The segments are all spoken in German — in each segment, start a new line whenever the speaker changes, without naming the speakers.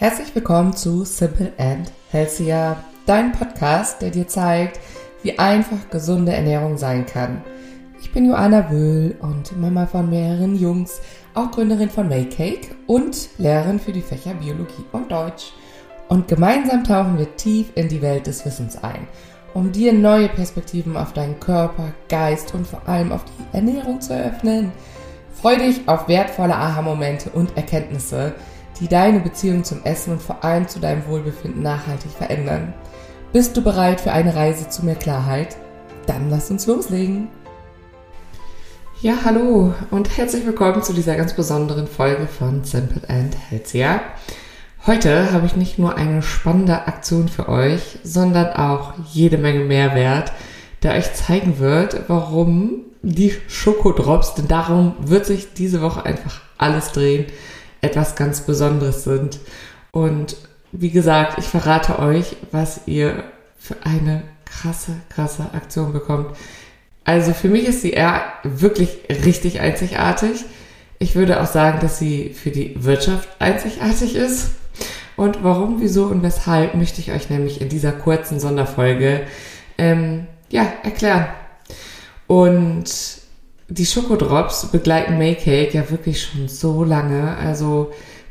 Herzlich willkommen zu Simple and Healthier, dein Podcast, der dir zeigt, wie einfach gesunde Ernährung sein kann. Ich bin Joanna Wöhl und Mama von mehreren Jungs, auch Gründerin von Maycake und Lehrerin für die Fächer Biologie und Deutsch. Und gemeinsam tauchen wir tief in die Welt des Wissens ein, um dir neue Perspektiven auf deinen Körper, Geist und vor allem auf die Ernährung zu eröffnen. Freu dich auf wertvolle Aha-Momente und Erkenntnisse, die deine Beziehung zum Essen und vor allem zu deinem Wohlbefinden nachhaltig verändern. Bist du bereit für eine Reise zu mehr Klarheit? Dann lass uns loslegen. Ja, hallo und herzlich willkommen zu dieser ganz besonderen Folge von Simple and Healthier. Heute habe ich nicht nur eine spannende Aktion für euch, sondern auch jede Menge Mehrwert, der euch zeigen wird, warum die Schokodrops, denn darum wird sich diese Woche einfach alles drehen, etwas ganz Besonderes sind. Und wie gesagt, ich verrate euch, was ihr für eine krasse Aktion bekommt. Also für mich ist sie eher wirklich richtig einzigartig. Ich würde auch sagen, dass sie für die Wirtschaft einzigartig ist. Und warum, wieso und weshalb möchte ich euch nämlich in dieser kurzen Sonderfolge erklären. Und die Schokodrops begleiten Maycake ja wirklich schon so lange. Also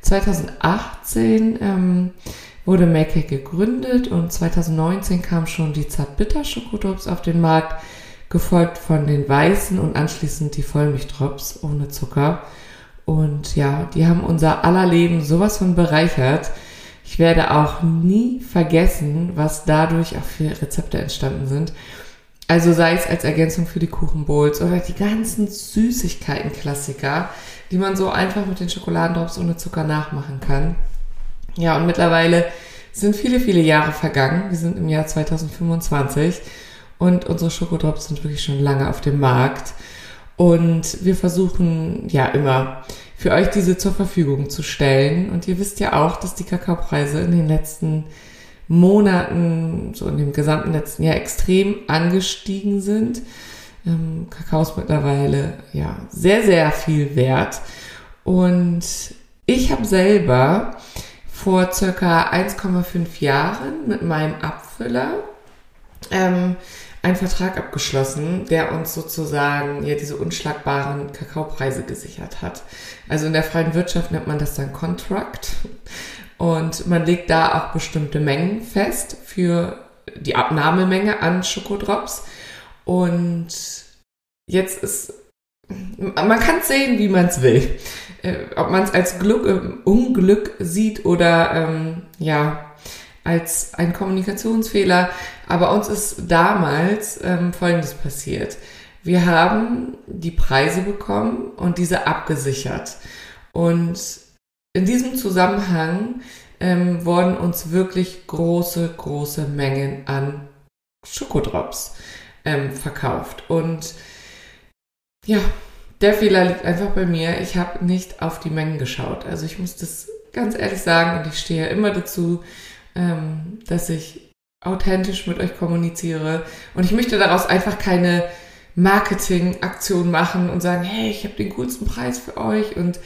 2018 wurde Maycake gegründet und 2019 kamen schon die Zartbitter-Schokodrops auf den Markt, gefolgt von den weißen und anschließend die Vollmilchdrops ohne Zucker. Und ja, die haben unser aller Leben sowas von bereichert. Ich werde auch nie vergessen, was dadurch auch für Rezepte entstanden sind. Also sei es als Ergänzung für die Kuchenbowls oder die ganzen Süßigkeiten-Klassiker, die man so einfach mit den Schokoladendrops ohne Zucker nachmachen kann. Ja, und mittlerweile sind viele Jahre vergangen. Wir sind im Jahr 2025 und unsere Schokodrops sind wirklich schon lange auf dem Markt. Und wir versuchen ja immer für euch diese zur Verfügung zu stellen. Und ihr wisst ja auch, dass die Kakaopreise in den letzten Monaten, so in dem gesamten letzten Jahr extrem angestiegen sind. Kakao ist mittlerweile ja sehr viel wert. Und ich habe selber vor circa 1,5 Jahren mit meinem Abfüller einen Vertrag abgeschlossen, der uns sozusagen ja diese unschlagbaren Kakaopreise gesichert hat. Also in der freien Wirtschaft nennt man das dann Contract. Und man legt da auch bestimmte Mengen fest für die Abnahmemenge an Schokodrops. Und jetzt ist, man kann es sehen, wie man es will. Ob man es als Unglück sieht oder als ein Kommunikationsfehler. Aber uns ist damals Folgendes passiert. Wir haben die Preise bekommen und diese abgesichert. Und in diesem Zusammenhang wurden uns wirklich große Mengen an Schokodrops verkauft. Und ja, der Fehler liegt einfach bei mir. Ich habe nicht auf die Mengen geschaut. Also ich muss das ganz ehrlich sagen und ich stehe immer dazu, dass ich authentisch mit euch kommuniziere. Und ich möchte daraus einfach keine Marketingaktion machen und sagen, hey, ich habe den coolsten Preis für euch und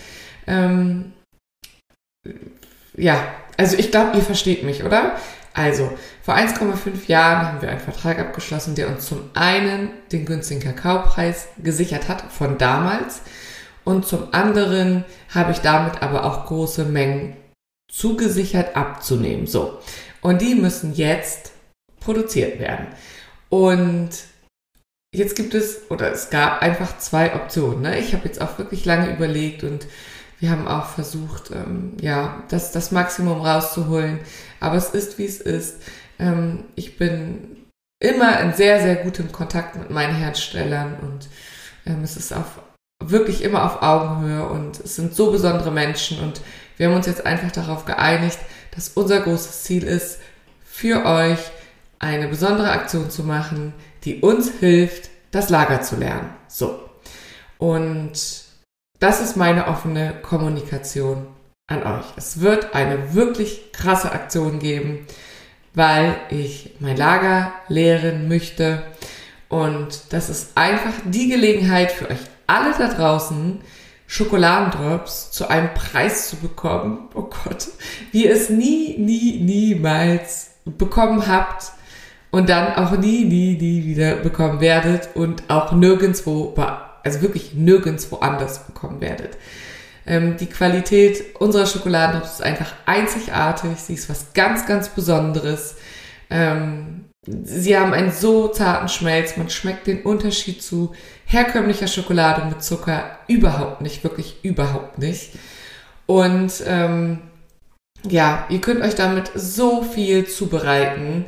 also ich glaube, ihr versteht mich, oder? Also, vor 1,5 Jahren haben wir einen Vertrag abgeschlossen, der uns zum einen den günstigen Kakaopreis gesichert hat von damals und zum anderen habe ich damit aber auch große Mengen zugesichert abzunehmen. So, und die müssen jetzt produziert werden. Und jetzt es gab einfach zwei Optionen. Ne? Ich habe jetzt auch wirklich lange überlegt und wir haben auch versucht, das Maximum rauszuholen. Aber es ist, wie es ist. Ich bin immer in sehr gutem Kontakt mit meinen Herstellern und es ist wirklich immer auf Augenhöhe und es sind so besondere Menschen und wir haben uns jetzt einfach darauf geeinigt, dass unser großes Ziel ist, für euch eine besondere Aktion zu machen, die uns hilft, das Lager zu lernen. So. Und das ist meine offene Kommunikation an euch. Es wird eine wirklich krasse Aktion geben, weil ich mein Lager leeren möchte. Und das ist einfach die Gelegenheit für euch alle da draußen, Schokoladendrops zu einem Preis zu bekommen, oh Gott, wie ihr es niemals bekommen habt und dann auch nie wieder bekommen werdet und auch nirgendwo, also wirklich nirgendwo anders bekommen werdet. Die Qualität unserer Schokoladendrops ist einfach einzigartig, sie ist was ganz, ganz Besonderes. Sie haben einen so zarten Schmelz, man schmeckt den Unterschied zu herkömmlicher Schokolade mit Zucker überhaupt nicht, wirklich überhaupt nicht. Und ihr könnt euch damit so viel zubereiten.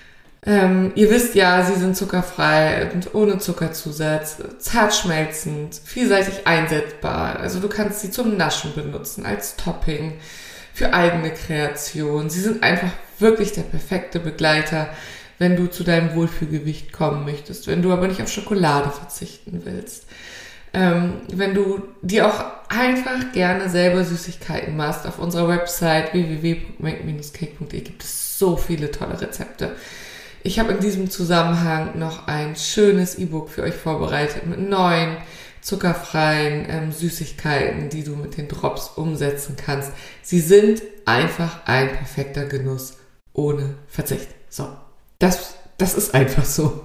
Ihr wisst ja, sie sind zuckerfrei und ohne Zuckerzusatz, zart schmelzend, vielseitig einsetzbar. Also du kannst sie zum Naschen benutzen, als Topping, für eigene Kreation. Sie sind einfach wirklich der perfekte Begleiter, wenn du zu deinem Wohlfühlgewicht kommen möchtest, wenn du aber nicht auf Schokolade verzichten willst. Wenn du dir auch einfach gerne selber Süßigkeiten machst, auf unserer Website www.make-cake.de gibt es so viele tolle Rezepte. Ich habe in diesem Zusammenhang noch ein schönes E-Book für euch vorbereitet mit 9 zuckerfreien Süßigkeiten, die du mit den Drops umsetzen kannst. Sie sind einfach ein perfekter Genuss ohne Verzicht. So, das ist einfach so.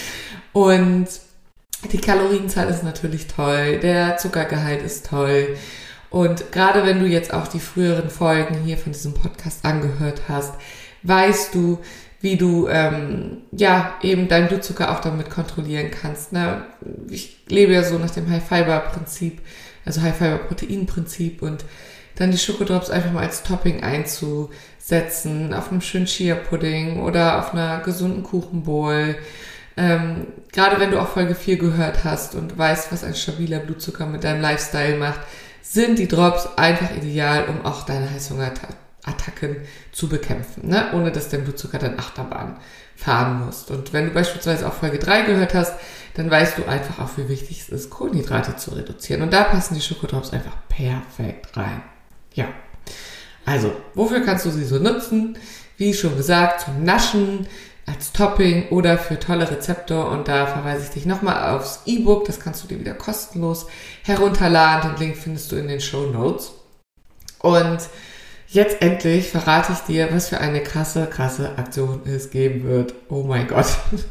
Und die Kalorienzahl ist natürlich toll, der Zuckergehalt ist toll. Und gerade wenn du jetzt auch die früheren Folgen hier von diesem Podcast angehört hast, weißt du, wie du eben deinen Blutzucker auch damit kontrollieren kannst. Ne? Ich lebe ja so nach dem High-Fiber-Prinzip, also High-Fiber-Protein-Prinzip und dann die Schokodrops einfach mal als Topping einzusetzen, auf einem schönen Chia-Pudding oder auf einer gesunden Kuchenbowl. Gerade wenn du auch Folge 4 gehört hast und weißt, was ein stabiler Blutzucker mit deinem Lifestyle macht, sind die Drops einfach ideal, um auch deine Heißhungerattacken zu bekämpfen, ne? Ohne dass dein Blutzucker dann Achterbahn fahren muss. Und wenn du beispielsweise auch Folge 3 gehört hast, dann weißt du einfach auch, wie wichtig es ist, Kohlenhydrate zu reduzieren. Und da passen die Schokodrops einfach perfekt rein. Ja, also, wofür kannst du sie so nutzen? Wie schon gesagt, zum Naschen, als Topping oder für tolle Rezepte. Und da verweise ich dich nochmal aufs E-Book. Das kannst du dir wieder kostenlos herunterladen. Den Link findest du in den Shownotes. Und jetzt endlich verrate ich dir, was für eine krasse Aktion es geben wird. Oh mein Gott.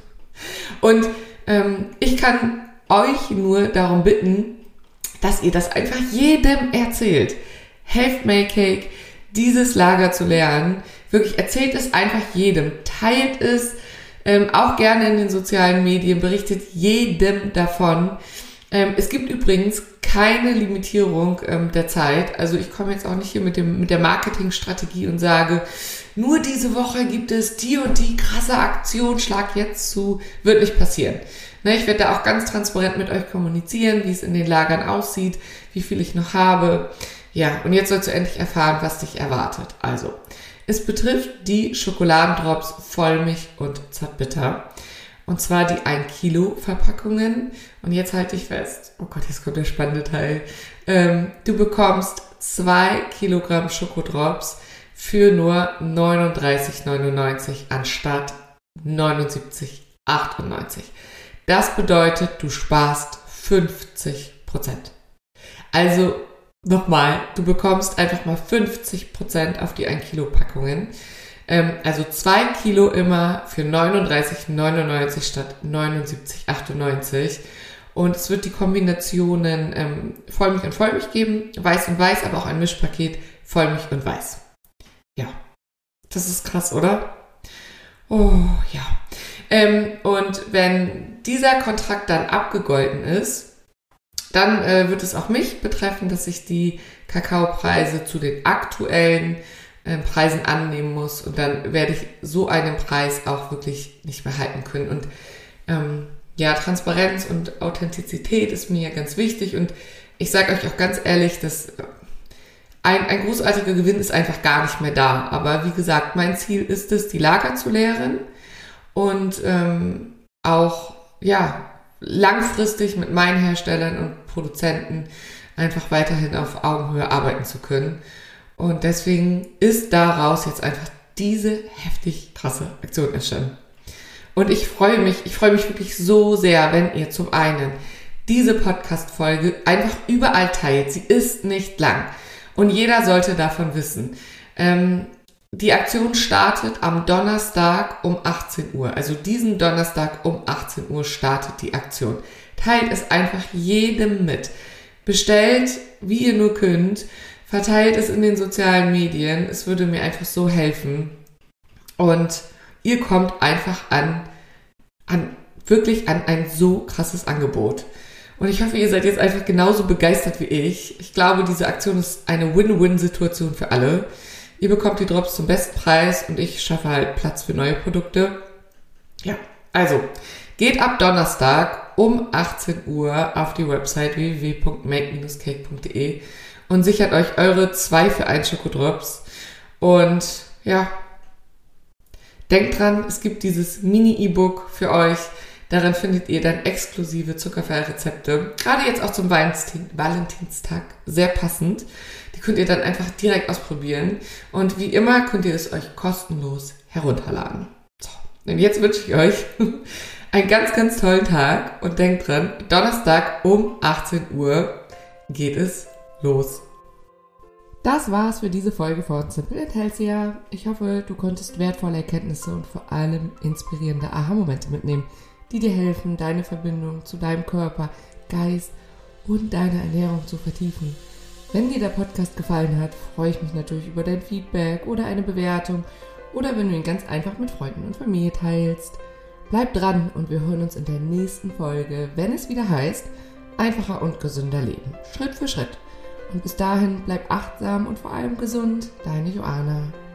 Und ich kann euch nur darum bitten, dass ihr das einfach jedem erzählt. Helft Make-Cake, dieses Lager zu lernen. Wirklich, erzählt es einfach jedem. Teilt es auch gerne in den sozialen Medien. Berichtet jedem davon. Es gibt übrigens keine Limitierung der Zeit. Also ich komme jetzt auch nicht hier mit der Marketingstrategie und sage, nur diese Woche gibt es die und die krasse Aktion, schlag jetzt zu. Wird nicht passieren. Ne, ich werde da auch ganz transparent mit euch kommunizieren, wie es in den Lagern aussieht, wie viel ich noch habe. Ja, und jetzt sollst du endlich erfahren, was dich erwartet. Also, es betrifft die Schokoladendrops Vollmilch und Zartbitter. Und zwar die 1 Kilo Verpackungen. Und jetzt halte ich fest. Oh Gott, jetzt kommt der spannende Teil. Du bekommst 2 Kilogramm Schokodrops für nur 39,99 anstatt 79,98. Das bedeutet, du sparst 50%. Also, nochmal, du bekommst einfach mal 50% auf die 1 Kilo Packungen. Also 2 Kilo immer für 39,99 statt 79,98. Und es wird die Kombinationen Vollmilch und Vollmilch geben, Weiß und Weiß, aber auch ein Mischpaket Vollmilch und Weiß. Ja, das ist krass, oder? Oh, ja. Und wenn dieser Kontrakt dann abgegolten ist, dann wird es auch mich betreffen, dass ich die Kakaopreise zu den aktuellen Preisen annehmen muss. Und dann werde ich so einen Preis auch wirklich nicht mehr halten können. Und Transparenz und Authentizität ist mir ganz wichtig. Und ich sage euch auch ganz ehrlich, dass ein großartiger Gewinn ist einfach gar nicht mehr da. Aber wie gesagt, mein Ziel ist es, die Lager zu leeren und langfristig mit meinen Herstellern und Produzenten einfach weiterhin auf Augenhöhe arbeiten zu können. Und deswegen ist daraus jetzt einfach diese heftig krasse Aktion entstanden. Und ich freue mich wirklich so sehr, wenn ihr zum einen diese Podcast-Folge einfach überall teilt. Sie ist nicht lang und jeder sollte davon wissen. Die Aktion startet am Donnerstag um 18 Uhr. Also diesen Donnerstag um 18 Uhr startet die Aktion. Teilt es einfach jedem mit. Bestellt, wie ihr nur könnt. Verteilt es in den sozialen Medien. Es würde mir einfach so helfen. Und ihr kommt einfach an ein so krasses Angebot. Und ich hoffe, ihr seid jetzt einfach genauso begeistert wie ich. Ich glaube, diese Aktion ist eine Win-Win-Situation für alle. Ihr bekommt die Drops zum besten Preis und ich schaffe halt Platz für neue Produkte. Ja, also geht ab Donnerstag um 18 Uhr auf die Website www.make-cake.de und sichert euch eure 2 für 1 Schokodrops. Und ja, denkt dran, es gibt dieses Mini-E-Book für euch. Darin findet ihr dann exklusive zuckerfreie Rezepte. Gerade jetzt auch zum Valentinstag sehr passend. Die könnt ihr dann einfach direkt ausprobieren. Und wie immer könnt ihr es euch kostenlos herunterladen. So, und jetzt wünsche ich euch einen ganz, ganz tollen Tag. Und denkt dran, Donnerstag um 18 Uhr geht es los. Das war's für diese Folge von Simple and Healthier. Ich hoffe, du konntest wertvolle Erkenntnisse und vor allem inspirierende Aha-Momente mitnehmen, die dir helfen, deine Verbindung zu deinem Körper, Geist und deiner Ernährung zu vertiefen. Wenn dir der Podcast gefallen hat, freue ich mich natürlich über dein Feedback oder eine Bewertung oder wenn du ihn ganz einfach mit Freunden und Familie teilst. Bleib dran und wir hören uns in der nächsten Folge, wenn es wieder heißt, einfacher und gesünder leben, Schritt für Schritt. Und bis dahin bleib achtsam und vor allem gesund, deine Joanna.